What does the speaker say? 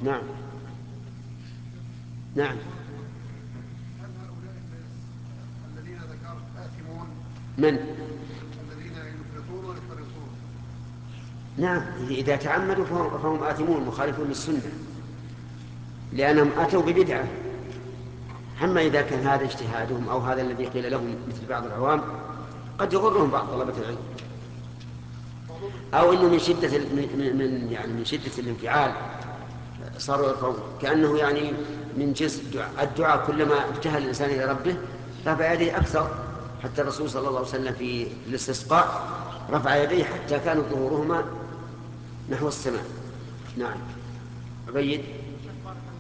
نعم. نعم. هل هؤلاء الناس الذين ذكرت آثمون؟ من؟ الذين يفرطون ويفرطون. نعم، إذا تعمدوا فهم آثمون مخالفون للسنة، لأنهم أتوا ببدعة. أما إذا كان هذا اجتهادهم أو هذا الذي قيل لهم مثل بعض العوام، قد يغرهم بعض طلبة العلم، أو أنه من شدة يعني من شدة الانفعال صاروا يرفعون، كأنه يعني من جنس الدعاء كلما ابتهل الإنسان إلى ربه رفع يديه أكثر. حتى الرسول صلى الله عليه وسلم في الاستسقاء رفع يديه حتى كانت ظهورهما نحو السماء. نعم. عبيد.